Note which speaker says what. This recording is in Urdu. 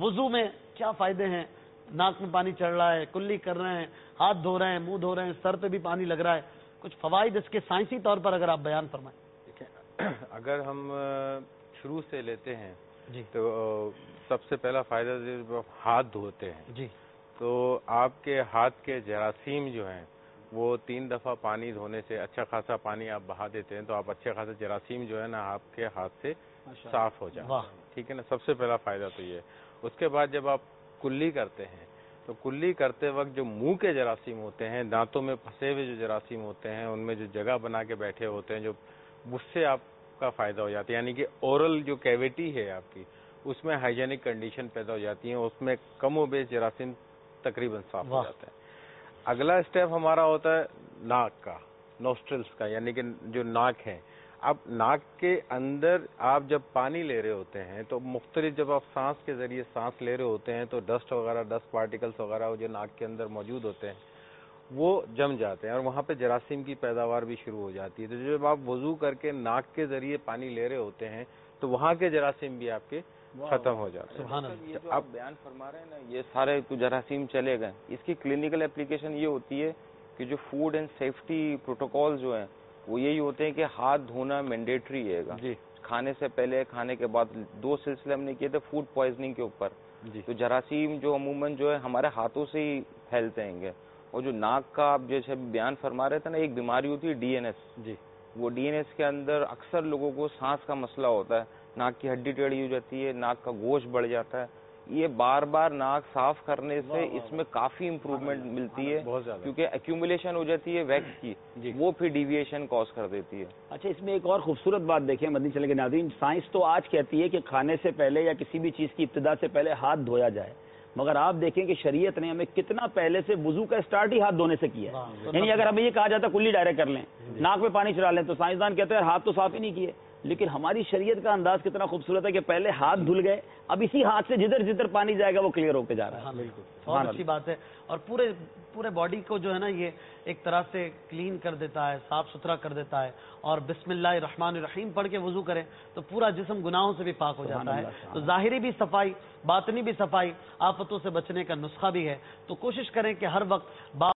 Speaker 1: وضو میں کیا فائدے ہیں؟ ناک میں پانی چڑھ رہا ہے، کلی کر رہے ہیں، ہاتھ دھو رہے ہیں، منہ دھو رہے ہیں، سر پہ بھی پانی لگ رہا ہے، کچھ فوائد اس کے سائنسی طور پر اگر آپ بیان فرمائیں۔
Speaker 2: اگر ہم شروع سے لیتے ہیں
Speaker 1: جی
Speaker 2: تو سب سے پہلا فائدہ جب ہاتھ دھوتے ہیں
Speaker 1: جی
Speaker 2: تو آپ کے ہاتھ کے جراثیم جو ہیں وہ 3 دفعہ پانی دھونے سے اچھا خاصا پانی آپ بہا دیتے ہیں تو آپ اچھے خاصے جراثیم جو ہے نا آپ کے ہاتھ سے صاف ہو جاتے ہیں، ٹھیک ہے نا، سب سے پہلا فائدہ تو یہ ہے۔ اس کے بعد جب آپ کلی کرتے ہیں تو کلی کرتے وقت جو منہ کے جراثیم ہوتے ہیں، دانتوں میں پھنسے ہوئے جو جراثیم ہوتے ہیں، ان میں جو جگہ بنا کے بیٹھے ہوتے ہیں، جو اس سے آپ کا فائدہ ہو جاتا ہے، یعنی کہ اورل جو کیویٹی ہے آپ کی، اس میں ہائیجینک کنڈیشن پیدا ہو جاتی ہیں، اس میں کم و بیش جراثیم تقریباً صاف ہو جاتا ہے۔ اگلا اسٹیپ ہمارا ہوتا ہے ناک کا، نوسٹرلز کا، یعنی کہ جو ناک ہے۔ اب ناک کے اندر آپ جب پانی لے رہے ہوتے ہیں تو مختلف، جب آپ سانس کے ذریعے سانس لے رہے ہوتے ہیں تو ڈسٹ وغیرہ، ڈسٹ پارٹیکلز وغیرہ جو ناک کے اندر موجود ہوتے ہیں وہ جم جاتے ہیں اور وہاں پہ جراثیم کی پیداوار بھی شروع ہو جاتی ہے۔ تو جب آپ وضو کر کے ناک کے ذریعے پانی لے رہے ہوتے ہیں تو وہاں کے جراثیم بھی آپ کے ختم ہو جاتے ہیں۔
Speaker 3: یہ جو آپ بیان فرما رہے ہیں نا، یہ سارے تو جراثیم چلے گئے، اس کی کلینکل اپلیکیشن یہ ہوتی ہے کہ جو فوڈ اینڈ سیفٹی پروٹوکول جو ہیں وہ یہی ہوتے ہیں کہ ہاتھ دھونا مینڈیٹری ہے گا، کھانے سے پہلے، کھانے کے بعد۔ 2 سلسلے ہم نے کیے تھے فوڈ پوائزننگ کے اوپر، تو جراثیم جو عموماً جو ہے ہمارے ہاتھوں سے ہی پھیلتے ہیں، اور جو ناک کا آپ جیسے بیان فرما رہے تھے نا، ایک بیماری ہوتی ہے ڈی این ایس، وہ ڈی این ایس کے اندر اکثر لوگوں کو سانس کا مسئلہ ہوتا ہے، ناک کی ہڈی ٹیڑھی ہو جاتی ہے، ناک کا گوشت بڑھ جاتا ہے۔ یہ بار بار ناک صاف کرنے سے اس میں کافی امپروومنٹ ملتی ہے، کیونکہ ایکیومولیشن ہو جاتی ہے ویکس کی، وہ پھر ڈیویشن کاز کر دیتی ہے۔
Speaker 4: اچھا، اس میں ایک اور خوبصورت بات دیکھیں مدنی چینل کے ناظرین، سائنس تو آج کہتی ہے کہ کھانے سے پہلے یا کسی بھی چیز کی ابتدا سے پہلے ہاتھ دھویا جائے، مگر آپ دیکھیں کہ شریعت نے ہمیں کتنا پہلے سے وضو کا اسٹارٹ ہی ہاتھ دھونے سے کیا ہے۔ یعنی اگر ہمیں یہ کہا جاتا کلی ڈائریکٹ کر لیں، ناک میں پانی چڑھا لیں، تو سائنسدان کہتے ہیں ہاتھ تو صاف ہی نہیں کیے، لیکن ہماری شریعت کا انداز کتنا خوبصورت ہے کہ پہلے ہاتھ دھل گئے، اب اسی ہاتھ سے جدھر جدھر پانی جائے گا وہ کلیئر ہو کے جا رہا ہے۔
Speaker 1: بالکل، بہت اچھی بات ہے، اور پورے باڈی کو جو ہے نا یہ ایک طرح سے کلین کر دیتا ہے، صاف ستھرا کر دیتا ہے، اور بسم اللہ الرحمن الرحیم پڑھ کے وضو کریں تو پورا جسم گناہوں سے بھی پاک ہو جاتا ہے۔ تو ظاہری بھی صفائی، باطنی بھی صفائی، آفتوں سے بچنے کا نسخہ بھی ہے۔ تو کوشش کریں کہ ہر وقت